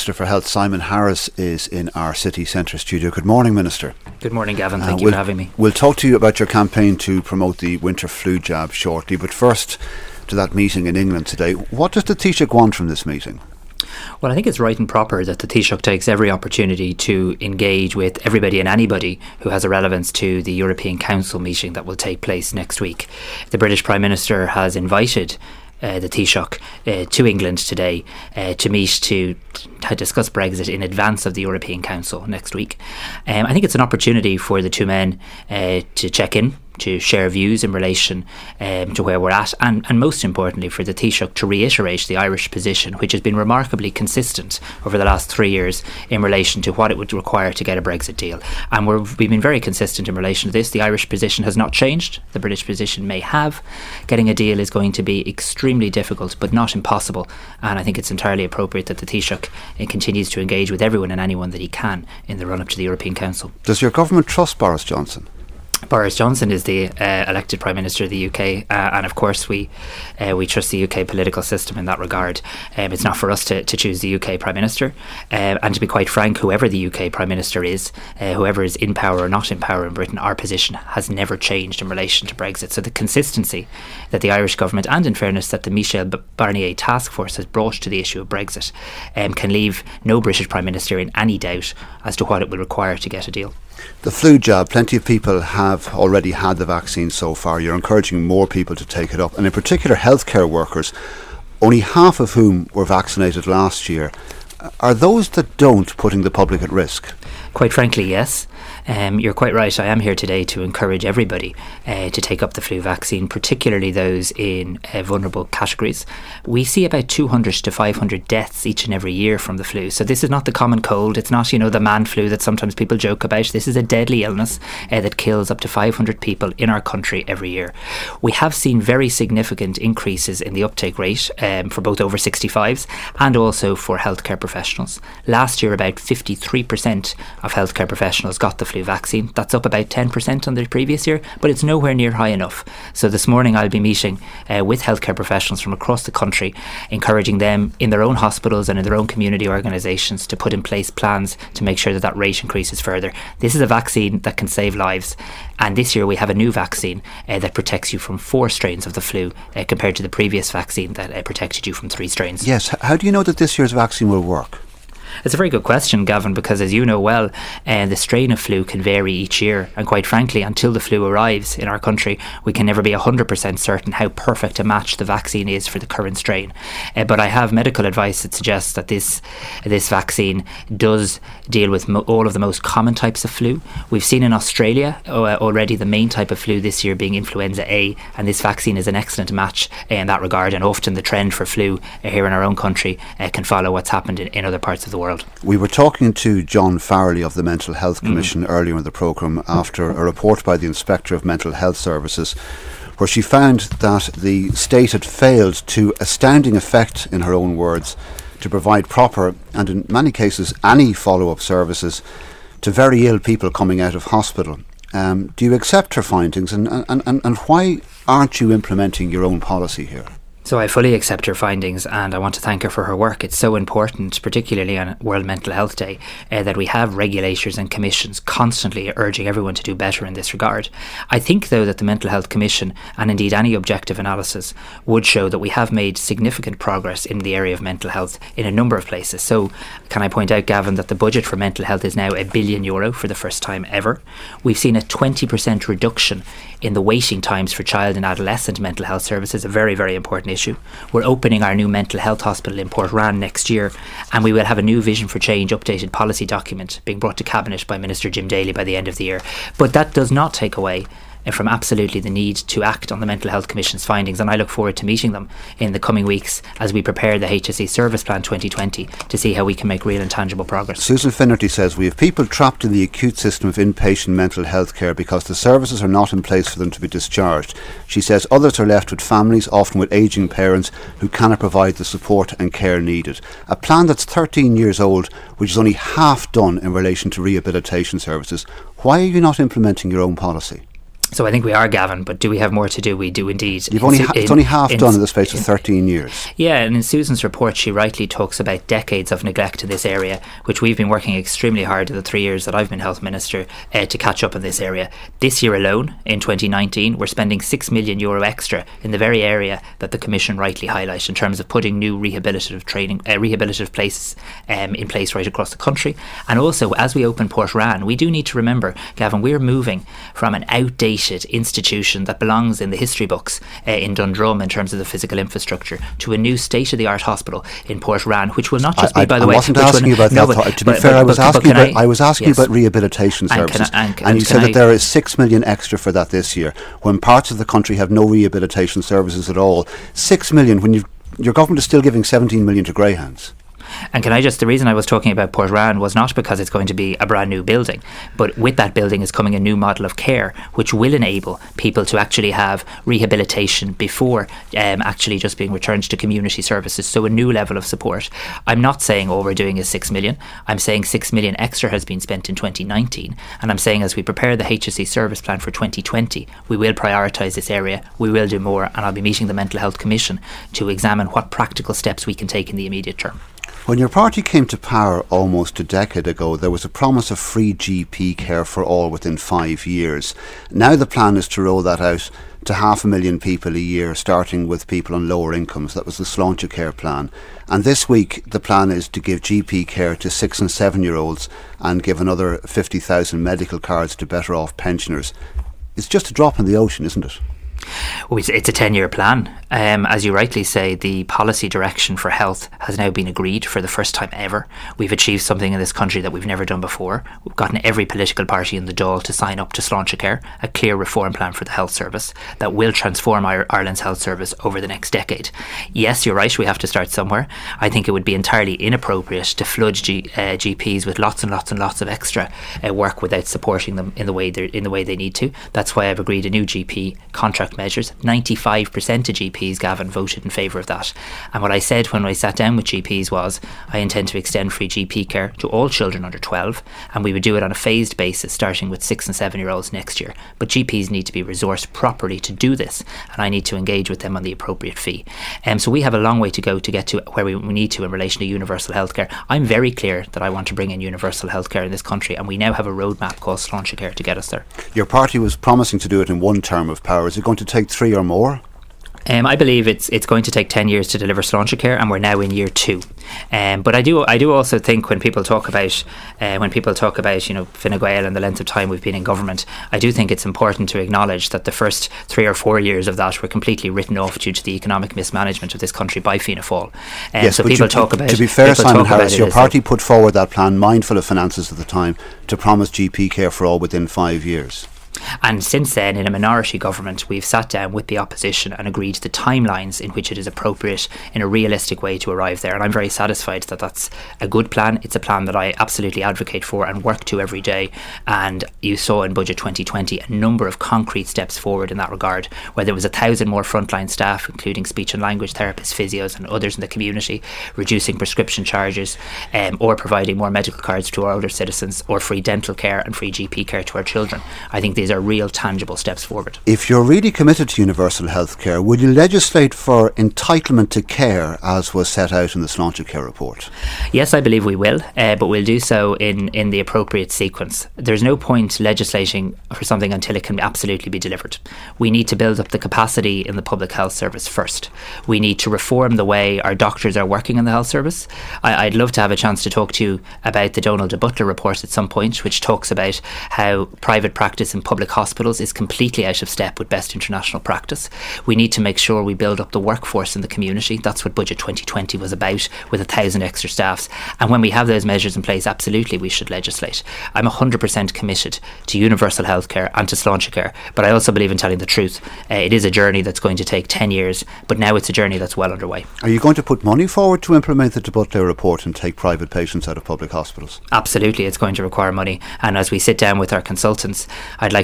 Minister for Health Simon Harris is in our city centre studio. Good morning, Minister. Good morning, Gavin. Thank you for having me. We'll talk to you about your campaign to promote the winter flu jab shortly, but first to that meeting in England today. What does the Taoiseach want from this meeting? Well, I think it's right and proper that the Taoiseach takes every opportunity to engage with everybody and anybody who has a relevance to the European Council meeting that will take place next week. The British Prime Minister has invited the Taoiseach to England today to meet to discuss Brexit in advance of the European Council next week. I think it's an opportunity for the two men to check in, to share views in relation to where we're at, and most importantly for the Taoiseach to reiterate the Irish position, which has been remarkably consistent over the last 3 years in relation to what it would require to get a Brexit deal. And we've been very consistent in relation to this. The Irish position has not changed. The British position may have. Getting a deal is going to be extremely difficult, but not impossible. And I think it's entirely appropriate that the Taoiseach continues to engage with everyone and anyone that he can in the run-up to the European Council. Does your government trust Boris Johnson? Boris Johnson is the elected Prime Minister of the UK, and of course we trust the UK political system in that regard. It's not for us to choose the UK Prime Minister, and to be quite frank, whoever the UK Prime Minister is, whoever is in power or not in power in Britain, our position has never changed in relation to Brexit. So the consistency that the Irish government, and in fairness that the Michel Barnier task force has brought to the issue of Brexit, can leave no British Prime Minister in any doubt as to what it will require to get a deal. The flu jab, plenty of people have already had the vaccine so far. You're encouraging more people to take it up, and in particular healthcare workers, only half of whom were vaccinated last year. Are those that don't putting the public at risk? Quite frankly, yes. You're quite right. I am here today to encourage everybody to take up the flu vaccine, particularly those in vulnerable categories. We see about 200 to 500 deaths each and every year from the flu. So this is not the common cold. It's not, the man flu that sometimes people joke about. This is a deadly illness that kills up to 500 people in our country every year. We have seen very significant increases in the uptake rate for both over 65s and also for healthcare professionals. Last year, about 53% of healthcare professionals got the flu vaccine. That's up about 10% on the previous year, but it's nowhere near high enough. So this morning I'll be meeting with healthcare professionals from across the country, encouraging them in their own hospitals and in their own community organisations to put in place plans to make sure that that rate increases further. This is a vaccine that can save lives, and this year we have a new vaccine that protects you from 4 strains of the flu compared to the previous vaccine that protected you from 3 strains. Yes, how do you know that this year's vaccine will work? It's a very good question, Gavin, because as you know well, the strain of flu can vary each year, and quite frankly, until the flu arrives in our country, we can never be 100% certain how perfect a match the vaccine is for the current strain. But I have medical advice that suggests that this vaccine does deal with all of the most common types of flu. We've seen in Australia already the main type of flu this year being influenza A, and this vaccine is an excellent match in that regard, and often the trend for flu here in our own country can follow what's happened in other parts of the world. We were talking to John Farrelly of the Mental Health Commission earlier in the programme after a report by the Inspector of Mental Health Services where she found that the state had failed to astounding effect, in her own words, to provide proper and in many cases any follow-up services to very ill people coming out of hospital. Do you accept her findings, and why aren't you implementing your own policy here? So I fully accept her findings, and I want to thank her for her work. It's so important, particularly on World Mental Health Day, that we have regulators and commissions constantly urging everyone to do better in this regard. I think, though, that the Mental Health Commission, and indeed any objective analysis, would show that we have made significant progress in the area of mental health in a number of places. So can I point out, Gavin, that the budget for mental health is now €1 billion for the first time ever. We've seen a 20% reduction in the waiting times for child and adolescent mental health services, a very, very important issue. We're opening our new mental health hospital in Portrane next year, and we will have a new Vision for Change updated policy document being brought to Cabinet by Minister Jim Daly by the end of the year. But that does not take away from absolutely the need to act on the Mental Health Commission's findings, and I look forward to meeting them in the coming weeks as we prepare the HSE Service Plan 2020 to see how we can make real and tangible progress. Susan Finnerty says we have people trapped in the acute system of inpatient mental health care because the services are not in place for them to be discharged. She says others are left with families, often with ageing parents, who cannot provide the support and care needed. A plan that's 13 years old, which is only half done in relation to rehabilitation services. Why are you not implementing your own policy? So I think we are, Gavin, but do we have more to do? We do indeed. It's only half done in the space of 13 years. Yeah, and in Susan's report she rightly talks about decades of neglect in this area, which we've been working extremely hard in the 3 years that I've been Health Minister to catch up in this area. This year alone, in 2019, we're spending €6 million extra in the very area that the Commission rightly highlights in terms of putting new rehabilitative places in place right across the country. And also, as we open Portrane, we do need to remember, Gavin, we're moving from an outdated institution that belongs in the history books in Dundrum in terms of the physical infrastructure to a new state-of-the-art hospital in Portrane, which will not just be, by the way... I wasn't asking you about that. To be fair, I was asking you about rehabilitation services. And you said that there is 6 million extra for that this year, when parts of the country have no rehabilitation services at all. 6 million, when your government is still giving 17 million to greyhounds. And the reason I was talking about Portrane was not because it's going to be a brand new building, but with that building is coming a new model of care which will enable people to actually have rehabilitation before actually just being returned to community services, so a new level of support. I'm not saying all we're doing is 6 million, I'm saying 6 million extra has been spent in 2019, and I'm saying as we prepare the HSE service plan for 2020, we will prioritise this area, we will do more, and I'll be meeting the Mental Health Commission to examine what practical steps we can take in the immediate term. When your party came to power almost a decade ago, there was a promise of free GP care for all within 5 years. Now the plan is to roll that out to 500,000 people a year, starting with people on lower incomes. That was the Sláinte Care plan. And this week the plan is to give GP care to 6 and 7 year olds and give another 50,000 medical cards to better off pensioners. It's just a drop in the ocean, isn't it? Well, it's a 10-year plan. As you rightly say, the policy direction for health has now been agreed for the first time ever. We've achieved something in this country that we've never done before. We've gotten every political party in the Dáil to sign up to Sláinte Care, a clear reform plan for the health service that will transform Ireland's health service over the next decade. Yes, you're right, we have to start somewhere. I think it would be entirely inappropriate to flood GPs with lots and lots and lots of extra work without supporting them in the way they need to. That's why I've agreed a new GP contract measures. 95% of GPs, Gavin, voted in favour of that. And what I said when I sat down with GPs was I intend to extend free GP care to all children under 12, and we would do it on a phased basis starting with 6 and 7 year olds next year. But GPs need to be resourced properly to do this, and I need to engage with them on the appropriate fee. So we have a long way to go to get to where we need to in relation to universal healthcare. I'm very clear that I want to bring in universal healthcare in this country, and we now have a roadmap called Sláinte Care to get us there. Your party was promising to do it in one term of power. Is it going to take 3 or more? I believe it's going to take 10 years to deliver Sláinte Care, and we're now in year 2. But I do also think when people talk about Fine Gael and the length of time we've been in government, I do think it's important to acknowledge that the first 3 or 4 years of that were completely written off due to the economic mismanagement of this country by Fianna Fáil. Yes, so people talk about. To be fair, Simon Harris, your party put forward that plan, mindful of finances at the time, to promise GP care for all within 5 years. And since then, in a minority government, we've sat down with the opposition and agreed the timelines in which it is appropriate in a realistic way to arrive there. And I'm very satisfied that that's a good plan. It's a plan that I absolutely advocate for and work to every day. And you saw in Budget 2020 a number of concrete steps forward in that regard, where there was 1,000 more frontline staff, including speech and language therapists, physios and others in the community, reducing prescription charges, or providing more medical cards to our older citizens, or free dental care and free GP care to our children. I think these are real tangible steps forward. If you're really committed to universal health care, will you legislate for entitlement to care as was set out in the Sláinte Care report? Yes, I believe we will, but we'll do so in the appropriate sequence. There's no point legislating for something until it can absolutely be delivered. We need to build up the capacity in the public health service first. We need to reform the way our doctors are working in the health service. I'd love to have a chance to talk to you about the Donald de Butler report at some point, which talks about how private practice in public hospitals is completely out of step with best international practice. We need to make sure we build up the workforce in the community. That's what Budget 2020 was about, with 1,000 extra staffs. And when we have those measures in place, absolutely we should legislate. I'm 100% committed to universal healthcare and to Sláinte Care, but I also believe in telling the truth. It is a journey that's going to take 10 years, but now it's a journey that's well underway. Are you going to put money forward to implement the de Butler report and take private patients out of public hospitals? Absolutely, it's going to require money. And as we sit down with our consultants, I'd like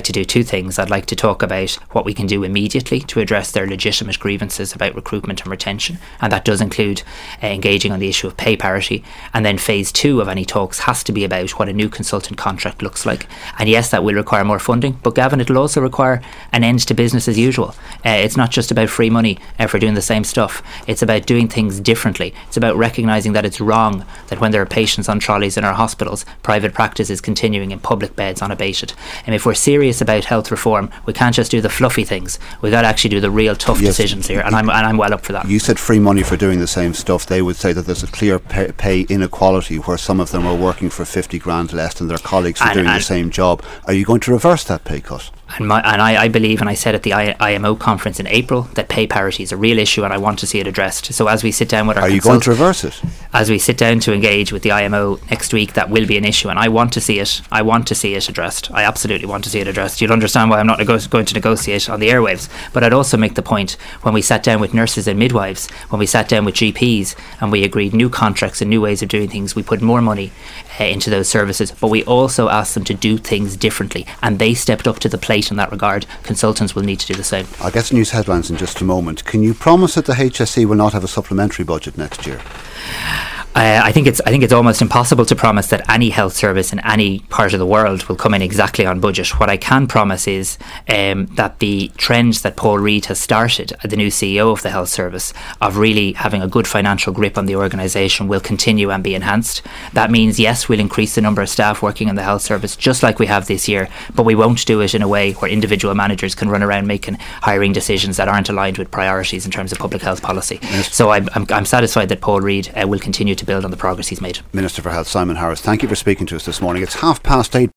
to do two things. I'd like to talk about what we can do immediately to address their legitimate grievances about recruitment and retention, and that does include engaging on the issue of pay parity. And then phase two of any talks has to be about what a new consultant contract looks like. And yes, that will require more funding, but Gavin, it'll also require an end to business as usual. It's not just about free money for doing the same stuff. It's about doing things differently. It's about recognising that it's wrong that when there are patients on trolleys in our hospitals, private practice is continuing in public beds unabated. And if we're serious about health reform, we can't just do the fluffy things. We've got to actually do the real tough decisions here, and I'm well up for that. You said free money for doing the same stuff. They would say that there's a clear pay inequality where some of them are working for 50 grand less than their colleagues for doing the same job. Are you going to reverse that pay cut? And I believe, and I said at the IMO conference in April, that pay parity is a real issue and I want to see it addressed. So as we sit down with our Are you going to reverse it? As we sit down to engage with the IMO next week, that will be an issue, and I want to see it. I want to see it addressed. I absolutely want to see it addressed. You'll understand why I'm not going to negotiate on the airwaves. But I'd also make the point, when we sat down with nurses and midwives, when we sat down with GPs and we agreed new contracts and new ways of doing things, we put more money into those services, but we also asked them to do things differently, and they stepped up to the plate in that regard. Consultants will need to do the same. I'll get to news headlines in just a moment. Can you promise that the HSE will not have a supplementary budget next year? I think it's almost impossible to promise that any health service in any part of the world will come in exactly on budget. What I can promise is that the trends that Paul Reid has started, the new CEO of the health service, of really having a good financial grip on the organisation will continue and be enhanced. That means, yes, we'll increase the number of staff working in the health service just like we have this year, but we won't do it in a way where individual managers can run around making hiring decisions that aren't aligned with priorities in terms of public health policy. Yes. So I'm satisfied that Paul Reid will continue to build on the progress he's made. Minister for Health Simon Harris, thank you for speaking to us this morning. It's 8:30.